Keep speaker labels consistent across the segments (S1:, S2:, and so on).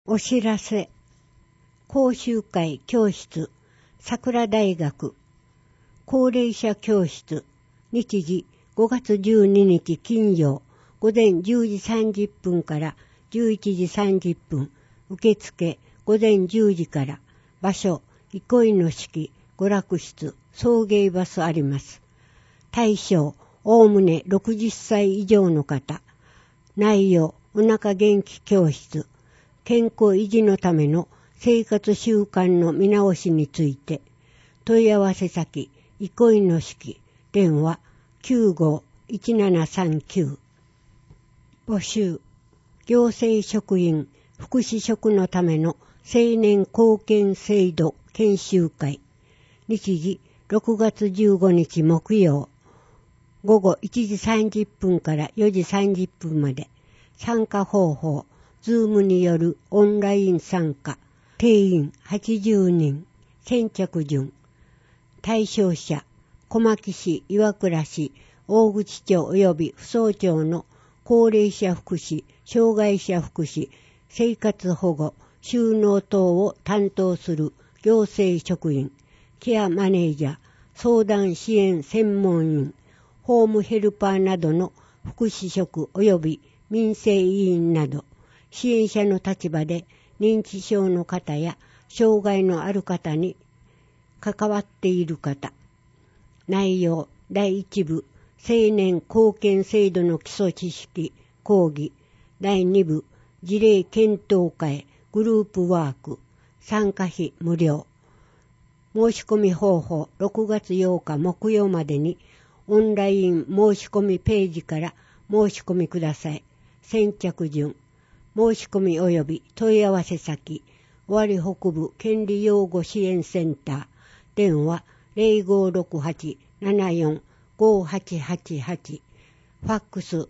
S1: お知らせ。講習会教室、桜大学、高齢者教室、日時5月12日金曜、午前10時30分から11時30分、受付午前10時から、場所、憩いの式、娯楽室、送迎バスあります。対象、おおむね60歳以上の方。内容、お腹元気教室。健康維持のための生活習慣の見直しについて、問い合わせ先、憩いの式、電話95-1739。募集、行政職員、福祉職のための青年貢献制度研修会。日時6月15日木曜、午後1時30分から4時30分まで。参加方法、ズームによるオンライン参加。定員80人。先着順。対象者、小牧市、岩倉市、大口町及び扶桑町の高齢者福祉、障害者福祉、生活保護、就農等を担当する行政職員、ケアマネージャー、相談支援専門員、ホームヘルパーなどの福祉職及び民生委員など、支援者の立場で認知症の方や障害のある方に関わっている方。内容、第1部、青年貢献制度の基礎知識、講義。第2部、事例検討会、グループワーク。参加費無料。申し込み方法、6月8日木曜までにオンライン申し込みページから申し込みください。先着順。申し込み及び問い合わせ先、尾張北部権利擁護支援センター、電話0568-74-5888、ファックス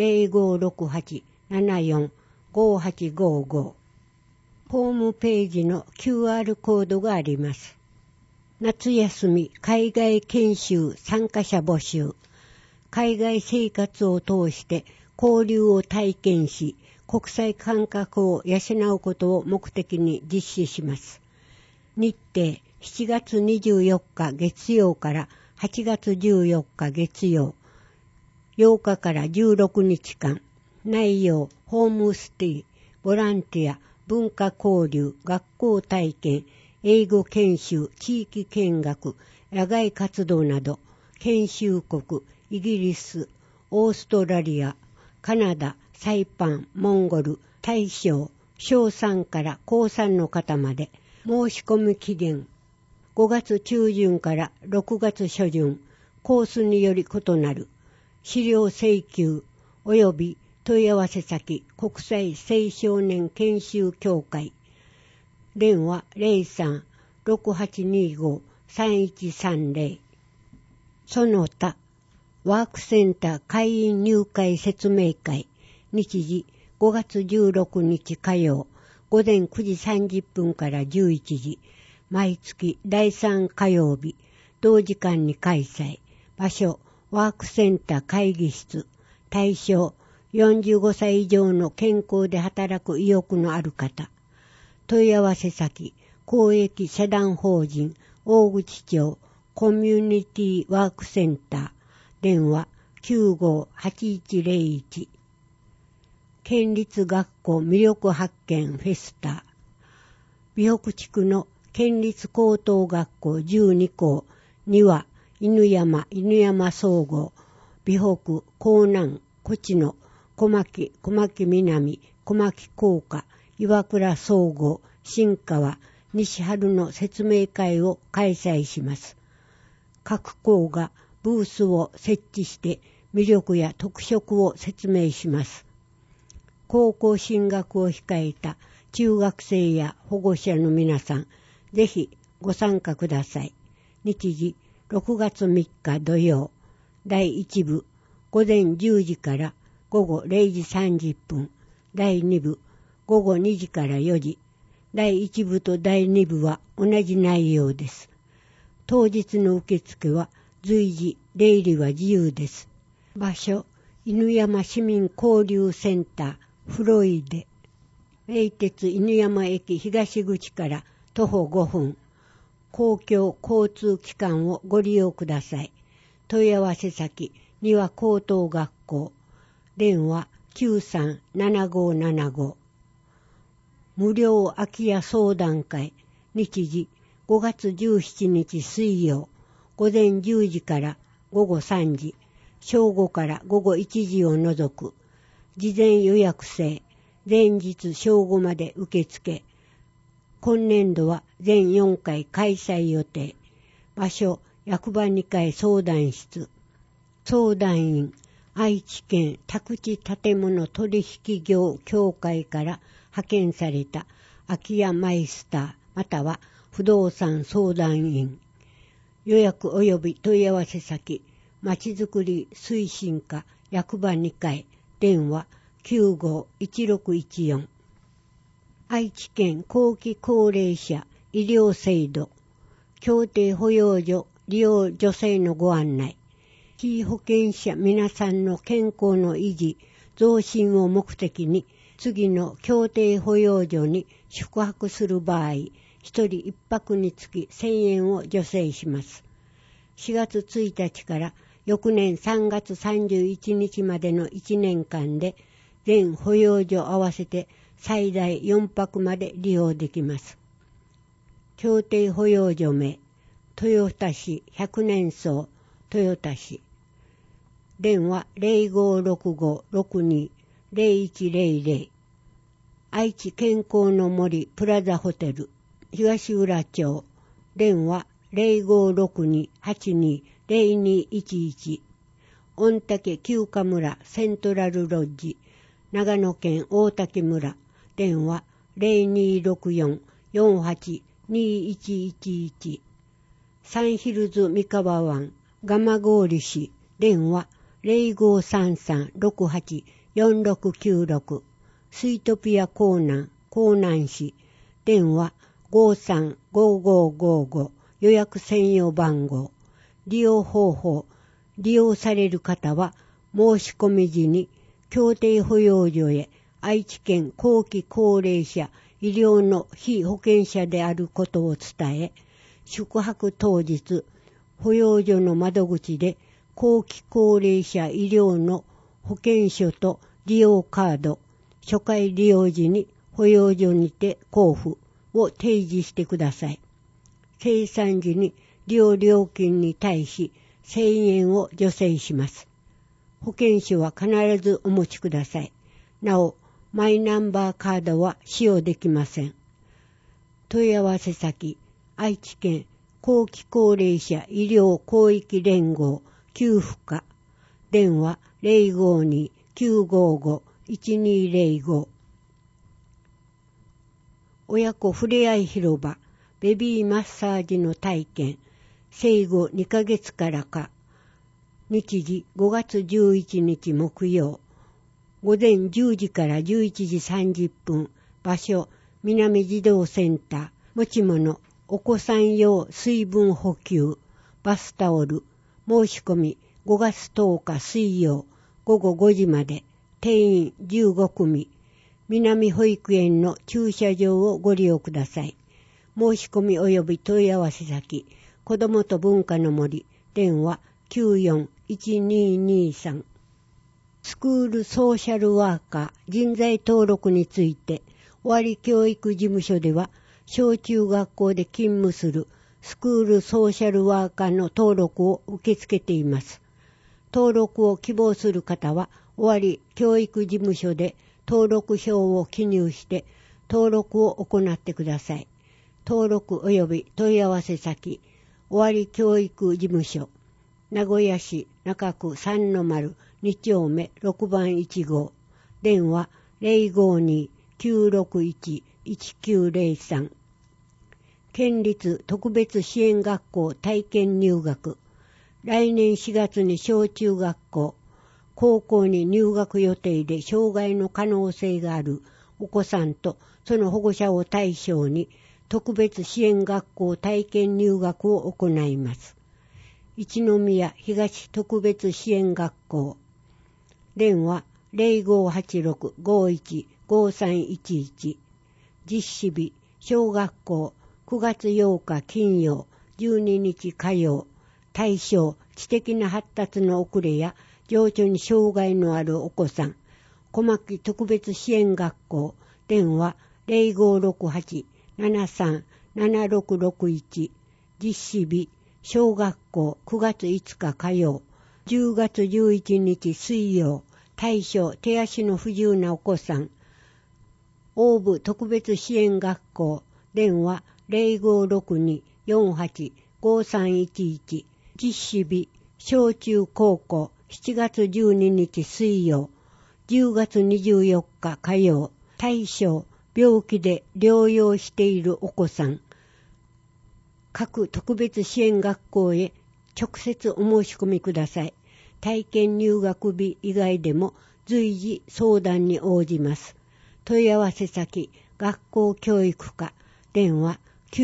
S1: 0568-74-5855。ホームページの QR コードがあります。夏休み海外研修参加者募集。海外生活を通して交流を体験し、国際感覚を養うことを目的に実施します。日程、7月24日月曜から8月14日月曜、8日から16日間。内容、ホームステイ、ボランティア、文化交流、学校体験、英語研修、地域見学、野外活動など。研修国、イギリス、オーストラリア、カナダ、サイパン、モンゴル。対象、小3から高3の方まで。申し込み期限、5月中旬から6月初旬。コースにより異なる。資料請求及び問い合わせ先、国際青少年研修協会。電話03-6825-3130。その他、ワークセンター会員入会説明会。日時5月16日火曜、午前9時30分から11時。毎月第3火曜日、同時間に開催。場所、ワークセンター会議室。対象、45歳以上の健康で働く意欲のある方。問い合わせ先、公益社団法人大口町コミュニティワークセンター。電話95-8101。県立学校魅力発見フェスタ。美北地区の県立高等学校12校には、犬山総合、美北、江南、高知の小牧南、小牧工科、岩倉総合、新川、西春の説明会を開催します。各校がブースを設置して魅力や特色を説明します。高校進学を控えた中学生や保護者の皆さん、ぜひご参加ください。日時6月3日土曜、第1部午前10時から午後0時30分、第2部午後2時から4時、第1部と第2部は同じ内容です。当日の受付は随時、出入りは自由です。場所、犬山市民交流センター、フロイデ。 名鉄犬山駅東口から徒歩5分。公共交通機関をご利用ください。問い合わせ先、丹羽高等学校。電話937575。無料空き家相談会。日時5月17日水曜。午前10時から午後3時。正午から午後1時を除く。事前予約制。前日正午まで受付。今年度は全4回開催予定。場所、役場2階相談室。相談員、愛知県宅地建物取引業協会から派遣された空き家マイスターまたは不動産相談員。予約及び問い合わせ先、まちづくり推進課役場2階、電話951614。愛知県後期高齢者医療制度協定保養所利用助成のご案内。被保険者皆さんの健康の維持増進を目的に次の協定保養所に宿泊する場合、1人1泊につき1000円を助成します。4月1日から翌年3月31日までの1年間で全保養所合わせて最大4泊まで利用できます。協定保養所名、豊田市100年荘、豊田市。電話0565-62-0100。愛知健康の森プラザホテル、東浦町。電話0562-82-0211。御嶽旧華村セントラルロッジ、長野県大滝村。電話0264-482111。サンヒルズ三河湾蒲郡市。電話0533-684696。スイトピア江南市。電話535555。予約専用番号。利用方法。利用される方は申し込み時に協定保養所へ愛知県後期高齢者医療の被保険者であることを伝え、宿泊当日保養所の窓口で後期高齢者医療の保険証と利用カード、初回利用時に保養所にて交付を提示してください。清算時に利用料金に対し1000円を助成します。保険証は必ずお持ちください。なお、マイナンバーカードは使用できません。問い合わせ先、愛知県後期高齢者医療広域連合給付課。電話052-955-1205。親子ふれあい広場ベビーマッサージの体験。生後2ヶ月からか。日時5月11日木曜。午前10時から11時30分。場所、南児童センター。持ち物、お子さん用水分補給。バスタオル。申し込み、5月10日水曜。午後5時まで。定員15組。南保育園の駐車場をご利用ください。申し込み及び問い合わせ先、子どもと文化の森。電話941223。スクールソーシャルワーカー人材登録について、尾張教育事務所では、小中学校で勤務するスクールソーシャルワーカーの登録を受け付けています。登録を希望する方は、尾張教育事務所で登録票を記入して、登録を行ってください。登録及び問い合わせ先、尾張教育事務所。名古屋市中区3-2丁目6番1号。電話052-961-1903。県立特別支援学校体験入学。来年4月に小中学校、高校に入学予定で障害の可能性があるお子さんとその保護者を対象に特別支援学校体験入学を行います。一宮東特別支援学校。電話 0586-51-5311。実施日、小学校9月8日金曜、12日火曜。対象、知的な発達の遅れや情緒に障害のあるお子さん。小牧特別支援学校。電話0568-737661。実施日、小学校9月5日火曜、10月11日水曜。対象、手足の不自由なお子さん。大部特別支援学校。電話0562-48-5311。実施日、小中高校7月12日水曜、10月24日火曜。対象、病気で療養しているお子さん。各特別支援学校へ直接お申し込みください。体験入学日以外でも随時相談に応じます。問い合わせ先、学校教育課。電話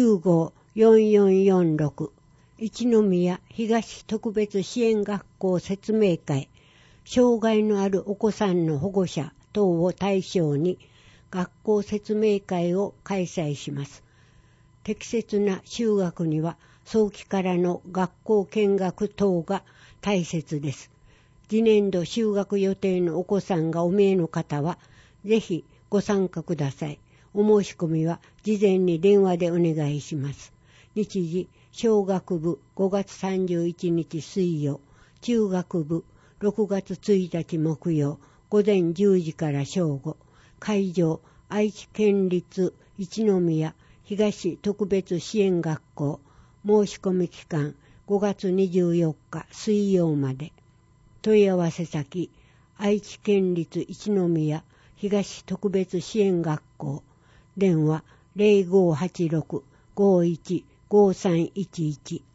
S1: 95-4446。一宮東特別支援学校説明会。障害のあるお子さんの保護者等を対象に学校説明会を開催します。適切な就学には早期からの学校見学等が大切です。次年度就学予定のお子さんがお見えの方はぜひご参加ください。お申し込みは事前に電話でお願いします。日時、小学部5月31日水曜、中学部6月1日木曜、午前10時から正午。会場、愛知県立一宮東特別支援学校。申し込み期間、5月24日水曜まで。問い合わせ先、愛知県立一宮東特別支援学校。電話0586-51-5311。